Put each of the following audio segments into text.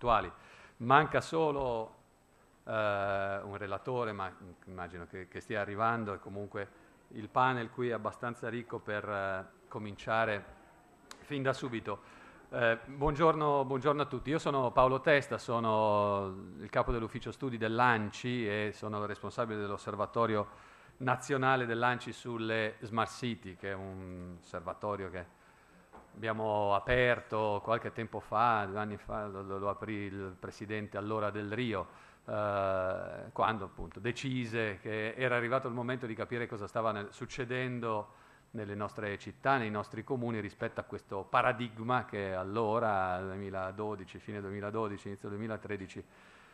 puntuali. Manca solo un relatore, ma immagino che stia arrivando, e comunque il panel qui è abbastanza ricco per cominciare fin da subito. Buongiorno a tutti, io sono Paolo Testa, sono il capo dell'ufficio studi dell'ANCI e sono il responsabile dell'osservatorio nazionale dell'ANCI sulle Smart City, che è un osservatorio che abbiamo aperto qualche tempo fa, 2 anni fa, lo aprì il presidente allora del Rio, quando appunto decise che era arrivato il momento di capire cosa stava succedendo nelle nostre città, nei nostri comuni rispetto a questo paradigma che allora, 2012, fine 2012, inizio 2013,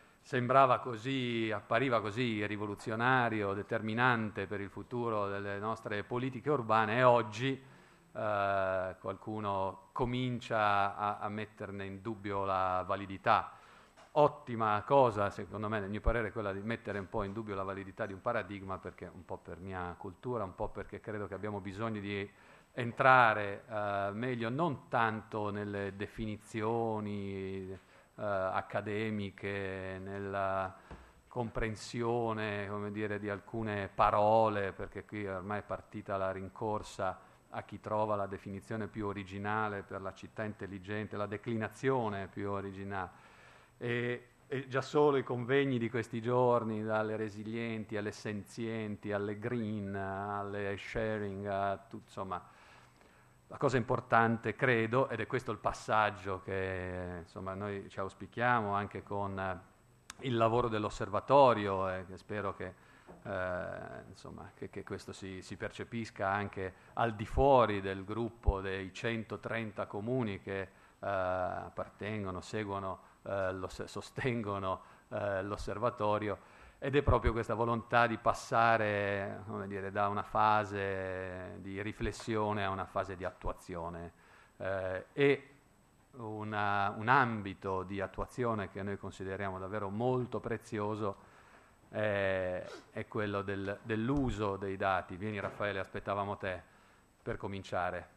appariva così rivoluzionario, determinante per il futuro delle nostre politiche urbane, e oggi qualcuno comincia a metterne in dubbio la validità. Ottima cosa, secondo me, nel mio parere, quella di mettere un po' in dubbio la validità di un paradigma, perché un po' per mia cultura, un po' perché credo che abbiamo bisogno di entrare meglio, non tanto nelle definizioni accademiche, nella comprensione, come dire, di alcune parole, perché qui ormai è partita la rincorsa a chi trova la definizione più originale per la città intelligente, la declinazione più originale. E già solo i convegni di questi giorni, dalle resilienti alle senzienti, alle green, alle sharing, insomma, la cosa importante, credo, ed è questo il passaggio che insomma noi ci auspichiamo anche con il lavoro dell'osservatorio, e che spero che insomma, che questo si percepisca anche al di fuori del gruppo dei 130 comuni che appartengono, seguono, sostengono l'osservatorio, ed è proprio questa volontà di passare, come dire, da una fase di riflessione a una fase di attuazione, e un ambito di attuazione che noi consideriamo davvero molto prezioso è quello dell'uso dei dati. Vieni Raffaele, aspettavamo te per cominciare.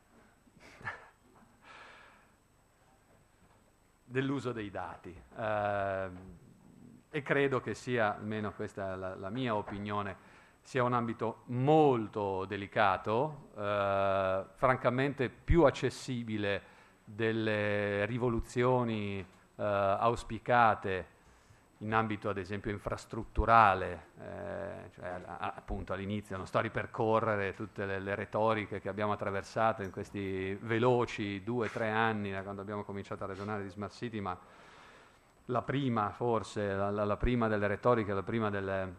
Dell'uso dei dati, e credo che sia, almeno questa è la mia opinione, sia un ambito molto delicato, francamente più accessibile delle rivoluzioni auspicate in ambito ad esempio infrastrutturale, cioè appunto all'inizio non sto a ripercorrere tutte le retoriche che abbiamo attraversato in questi veloci 2-3 anni da quando abbiamo cominciato a ragionare di Smart City, ma la prima forse, la prima delle retoriche, la prima delle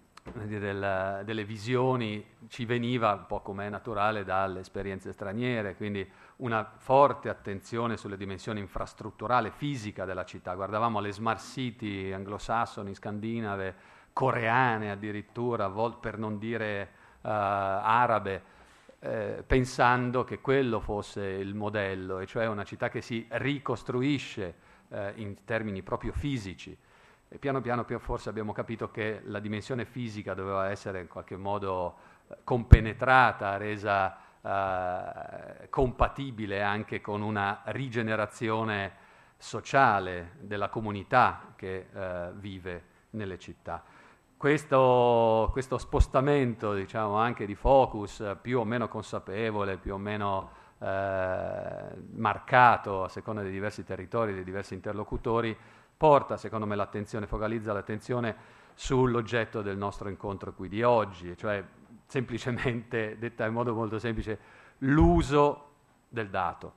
visioni ci veniva, un po' come è naturale, dalle esperienze straniere, quindi una forte attenzione sulle dimensioni infrastrutturale, fisica della città. Guardavamo le smart city anglosassoni, scandinave, coreane addirittura, per non dire arabe, pensando che quello fosse il modello, e cioè una città che si ricostruisce in termini proprio fisici. E piano piano forse abbiamo capito che la dimensione fisica doveva essere in qualche modo compenetrata, resa compatibile anche con una rigenerazione sociale della comunità che vive nelle città. Questo spostamento, diciamo, anche di focus più o meno consapevole, più o meno marcato a seconda dei diversi territori, dei diversi interlocutori, porta, secondo me, focalizza l'attenzione sull'oggetto del nostro incontro qui di oggi, cioè semplicemente, detta in modo molto semplice, l'uso del dato.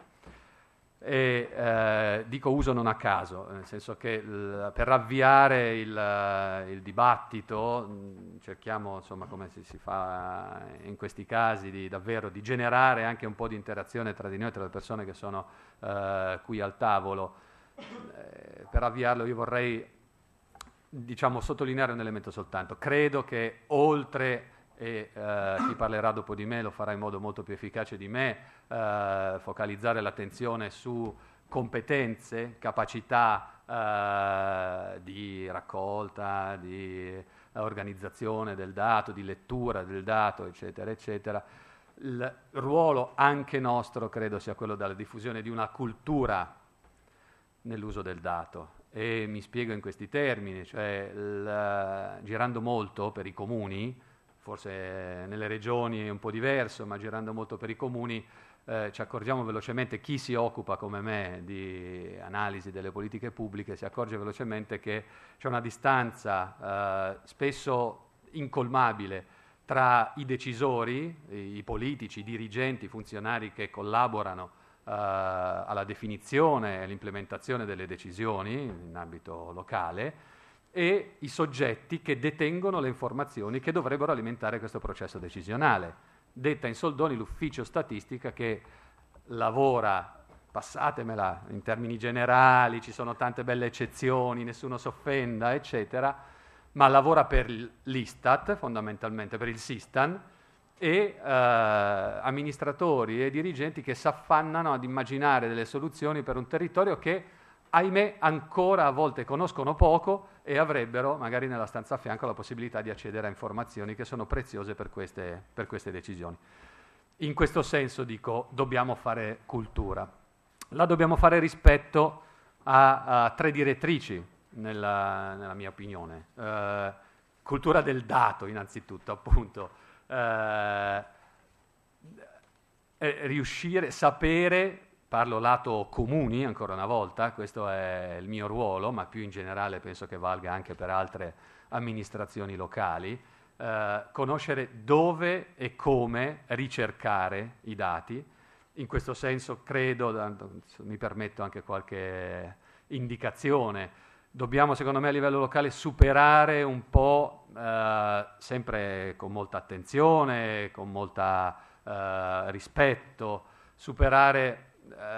E dico uso non a caso, nel senso che per avviare il dibattito cerchiamo, insomma, come si fa in questi casi, davvero di generare anche un po' di interazione tra di noi, tra le persone che sono qui al tavolo. Per avviarlo io vorrei, diciamo, sottolineare un elemento soltanto. Credo che oltre, e chi parlerà dopo di me lo farà in modo molto più efficace di me, focalizzare l'attenzione su competenze, capacità di raccolta, di organizzazione del dato, di lettura del dato, eccetera, eccetera. Il ruolo anche nostro credo sia quello della diffusione di una cultura nell'uso del dato, e mi spiego in questi termini, cioè girando molto per i comuni, forse nelle regioni è un po' diverso, ma girando molto per i comuni ci accorgiamo velocemente, chi si occupa come me di analisi delle politiche pubbliche si accorge velocemente che c'è una distanza spesso incolmabile tra i decisori, i politici, i dirigenti, i funzionari che collaborano alla definizione e all'implementazione delle decisioni in ambito locale e i soggetti che detengono le informazioni che dovrebbero alimentare questo processo decisionale. Detta in soldoni l'ufficio statistica che lavora, passatemela in termini generali, ci sono tante belle eccezioni, nessuno si offenda, eccetera, ma lavora per l'Istat, fondamentalmente per il Sistan, e amministratori e dirigenti che si affannano ad immaginare delle soluzioni per un territorio che, ahimè, ancora a volte conoscono poco e avrebbero, magari nella stanza a fianco, la possibilità di accedere a informazioni che sono preziose per queste decisioni. In questo senso dico, dobbiamo fare cultura. La dobbiamo fare rispetto a tre direttrici, nella mia opinione. Cultura del dato, innanzitutto, appunto. Riuscire, sapere, parlo lato comuni ancora una volta, questo è il mio ruolo, ma più in generale penso che valga anche per altre amministrazioni locali, conoscere dove e come ricercare i dati. In questo senso credo, mi permetto anche qualche indicazione, dobbiamo secondo me a livello locale superare un po', sempre con molta attenzione, con molta rispetto, superare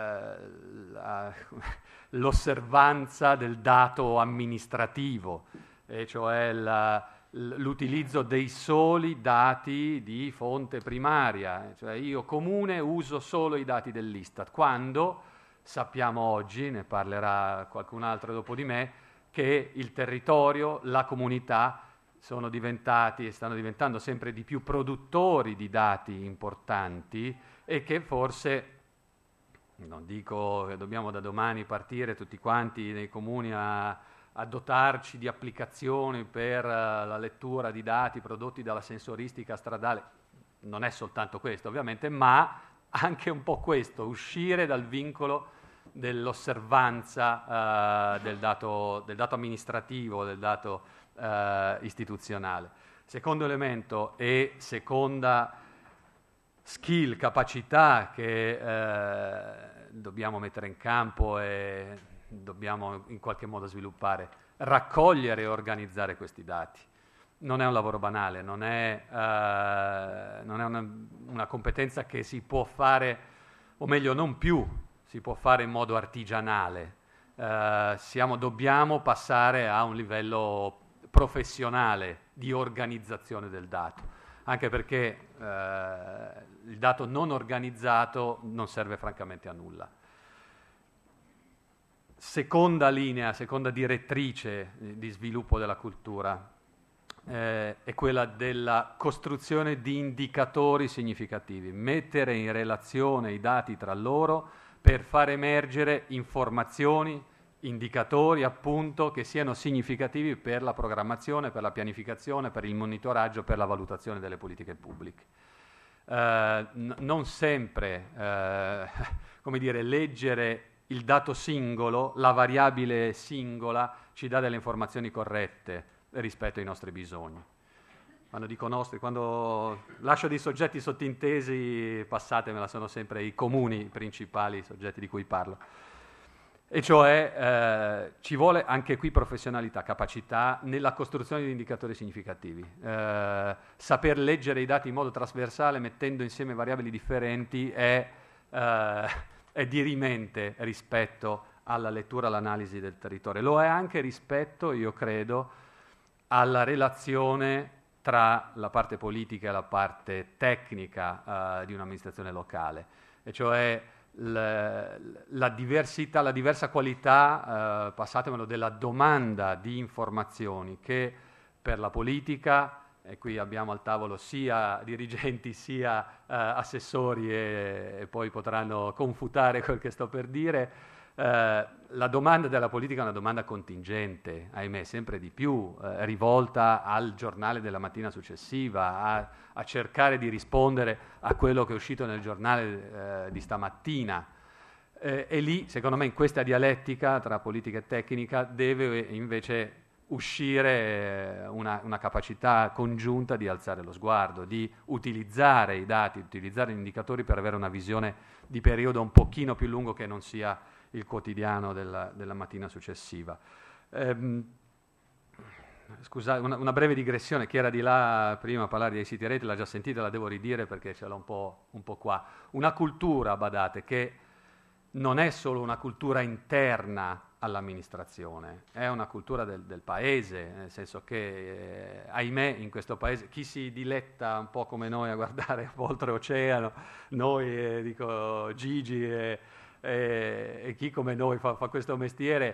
l'osservanza del dato amministrativo, e cioè l'utilizzo dei soli dati di fonte primaria, cioè io comune uso solo i dati dell'Istat, quando sappiamo oggi, ne parlerà qualcun altro dopo di me, che il territorio, la comunità sono diventati e stanno diventando sempre di più produttori di dati importanti e che forse, non dico che dobbiamo da domani partire tutti quanti nei comuni a dotarci di applicazioni per la lettura di dati prodotti dalla sensoristica stradale, non è soltanto questo ovviamente, ma anche un po' questo, uscire dal vincolo dell'osservanza del dato amministrativo, del dato istituzionale. Secondo elemento e seconda skill, capacità che dobbiamo mettere in campo e dobbiamo in qualche modo sviluppare, raccogliere e organizzare questi dati. Non è un lavoro banale, non è una competenza che si può fare, o meglio non più, si può fare in modo artigianale. Dobbiamo passare a un livello professionale di organizzazione del dato, anche perché il dato non organizzato non serve francamente a nulla. Seconda linea, seconda direttrice di sviluppo della cultura è quella della costruzione di indicatori significativi, mettere in relazione i dati tra loro per far emergere informazioni, indicatori appunto che siano significativi per la programmazione, per la pianificazione, per il monitoraggio, per la valutazione delle politiche pubbliche. Non sempre, come dire, leggere il dato singolo, la variabile singola, ci dà delle informazioni corrette rispetto ai nostri bisogni. Quando dico nostri, quando lascio dei soggetti sottintesi, passatemela, sono sempre i comuni principali soggetti di cui parlo. E cioè ci vuole anche qui professionalità, capacità nella costruzione di indicatori significativi. Saper leggere i dati in modo trasversale, mettendo insieme variabili differenti, è dirimente rispetto alla lettura, all'analisi del territorio. Lo è anche rispetto, io credo, alla relazione tra la parte politica e la parte tecnica di un'amministrazione locale, e cioè la diversità, la diversa qualità, passatemelo, della domanda di informazioni che per la politica, e qui abbiamo al tavolo sia dirigenti sia assessori e poi potranno confutare quel che sto per dire, La domanda della politica è una domanda contingente, ahimè, sempre di più, rivolta al giornale della mattina successiva, a cercare di rispondere a quello che è uscito nel giornale di stamattina. E lì, secondo me, in questa dialettica tra politica e tecnica deve invece uscire una capacità congiunta di alzare lo sguardo, di utilizzare i dati, utilizzare gli indicatori per avere una visione di periodo un pochino più lungo che non sia il quotidiano della mattina successiva. Scusate, una breve digressione, chi era di là prima a parlare dei siti rete l'ha già sentita, la devo ridire perché ce l'ho un po' qua. Una cultura, badate, che non è solo una cultura interna all'amministrazione, è una cultura del paese, nel senso che, ahimè, in questo paese chi si diletta un po' come noi a guardare oltreoceano, noi, dico Gigi e chi come noi fa questo mestiere,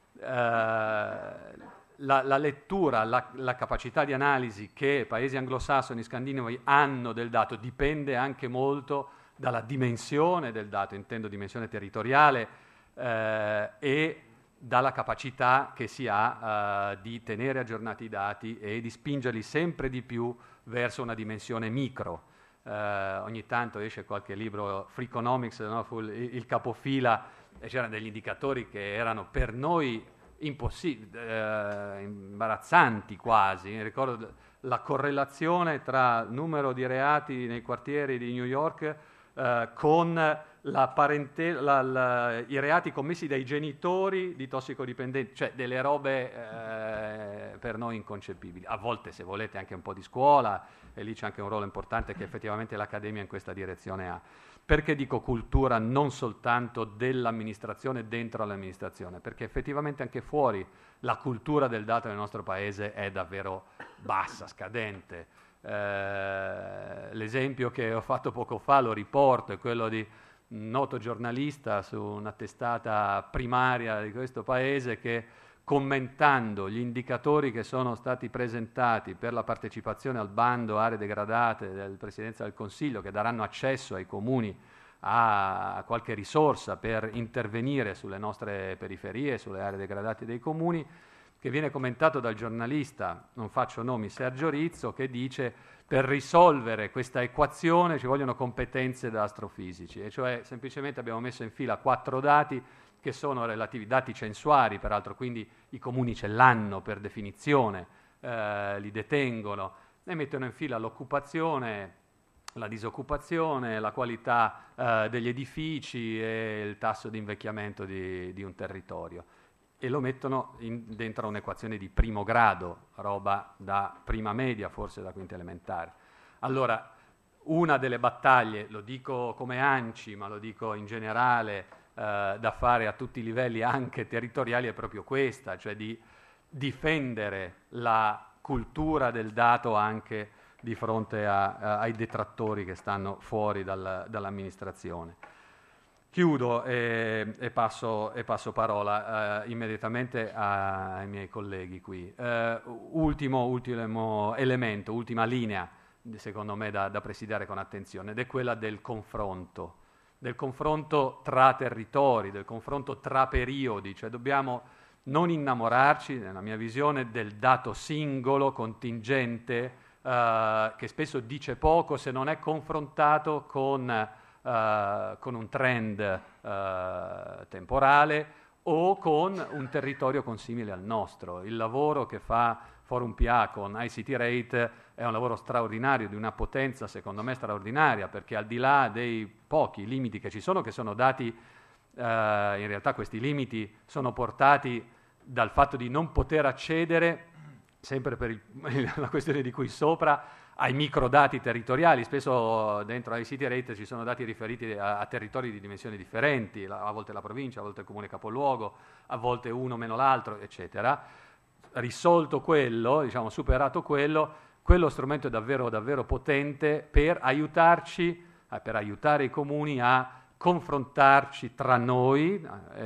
la lettura, la capacità di analisi che paesi anglosassoni, scandinavi hanno del dato dipende anche molto dalla dimensione del dato, intendo dimensione territoriale, e dalla capacità che si ha di tenere aggiornati i dati e di spingerli sempre di più verso una dimensione micro. Ogni tanto esce qualche libro, Freakonomics, no? Il capofila, e c'erano degli indicatori che erano per noi imbarazzanti quasi. Mi ricordo la correlazione tra numero di reati nei quartieri di New York con i reati commessi dai genitori di tossicodipendenti, cioè delle robe per noi inconcepibili. A volte, se volete, anche un po' di scuola, e lì c'è anche un ruolo importante che effettivamente l'Accademia in questa direzione ha. Perché dico cultura non soltanto dell'amministrazione dentro l'amministrazione? Perché effettivamente anche fuori la cultura del dato nel nostro paese è davvero bassa, scadente. L'esempio che ho fatto poco fa, lo riporto, è quello di un noto giornalista su una testata primaria di questo paese che, commentando gli indicatori che sono stati presentati per la partecipazione al bando aree degradate del Presidenza del Consiglio, che daranno accesso ai comuni a qualche risorsa per intervenire sulle nostre periferie, sulle aree degradate dei comuni, che viene commentato dal giornalista, non faccio nomi, Sergio Rizzo, che dice: per risolvere questa equazione ci vogliono competenze da astrofisici, e cioè semplicemente abbiamo messo in fila 4 dati che sono relativi, dati censuari peraltro, quindi i comuni ce l'hanno per definizione, li detengono, e mettono in fila l'occupazione, la disoccupazione, la qualità degli edifici e il tasso di invecchiamento di un territorio, e lo mettono dentro un'equazione di primo grado, roba da prima media, forse da quinta elementare. Allora, una delle battaglie, lo dico come ANCI, ma lo dico in generale, da fare a tutti i livelli anche territoriali, è proprio questa, cioè di difendere la cultura del dato anche di fronte ai detrattori che stanno fuori dall'amministrazione. Chiudo e passo parola immediatamente ai miei colleghi qui. Ultimo elemento, ultima linea, secondo me da presidiare con attenzione, ed è quella del confronto tra territori, del confronto tra periodi, cioè dobbiamo non innamorarci, nella mia visione, del dato singolo, contingente, che spesso dice poco se non è confrontato con un trend temporale o con un territorio consimile al nostro. Il lavoro che fa Forum PA con ICT Rate è un lavoro straordinario, di una potenza secondo me straordinaria, perché al di là dei pochi limiti che ci sono, che sono dati, in realtà questi limiti sono portati dal fatto di non poter accedere, sempre per la questione di cui sopra, ai microdati territoriali. Spesso dentro ICT Rate ci sono dati riferiti a territori di dimensioni differenti, a volte la provincia, a volte il comune capoluogo, a volte uno meno l'altro, eccetera. Risolto quello, diciamo superato quello strumento è davvero, davvero potente per aiutarci, per aiutare i comuni a confrontarci tra noi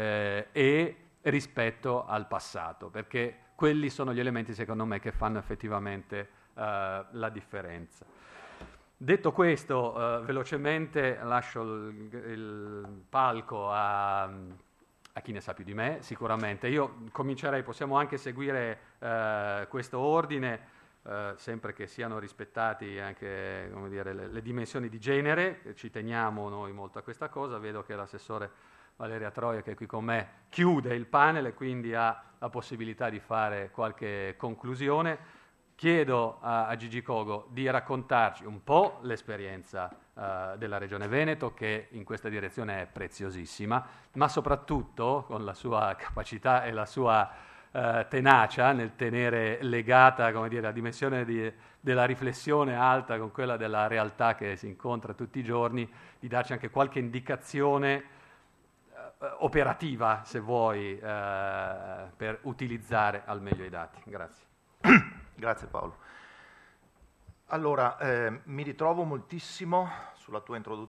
e rispetto al passato, perché quelli sono gli elementi, secondo me, che fanno effettivamente la differenza. Detto questo, velocemente lascio il palco a a chi ne sa più di me, sicuramente. Io comincerei, possiamo anche seguire questo ordine, sempre che siano rispettati anche, come dire, le dimensioni di genere, ci teniamo noi molto a questa cosa. Vedo che l'assessore Valeria Troia, che è qui con me, chiude il panel e quindi ha la possibilità di fare qualche conclusione. Chiedo a Gigi Cogo di raccontarci un po' l'esperienza della Regione Veneto, che in questa direzione è preziosissima, ma soprattutto con la sua capacità e la sua tenacia nel tenere legata, come dire, la dimensione della riflessione alta con quella della realtà che si incontra tutti i giorni, di darci anche qualche indicazione operativa, se vuoi, per utilizzare al meglio i dati. Grazie. Grazie Paolo. Allora, mi ritrovo moltissimo sulla tua introduzione.